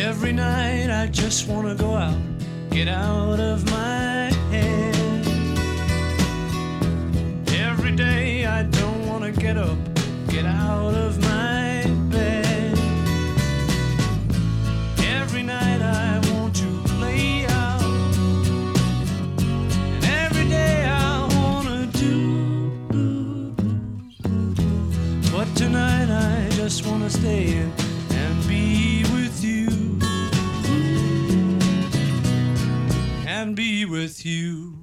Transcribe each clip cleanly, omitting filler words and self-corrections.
Every night I just wanna go out, get out of my head. Every day I don't wanna get up, get out of my bed. Every night I want to play out, and every day I wanna do. But tonight I just wanna stay in and be with you. And be with you.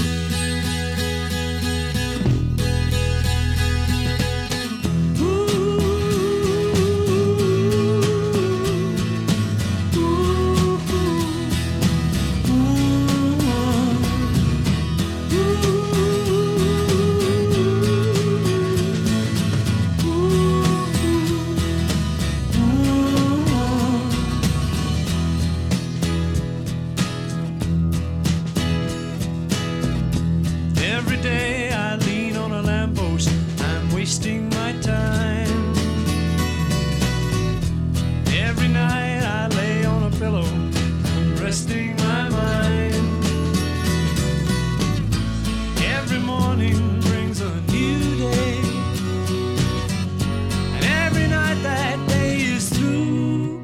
Every day I lean on a lamppost, I'm wasting my time. Every night I lay on a pillow, I'm resting my mind. Every morning brings a new day, and every night that day is through.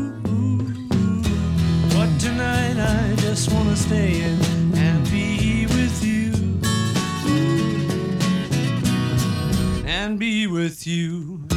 But tonight I just wanna stay in and be with you. And be with you.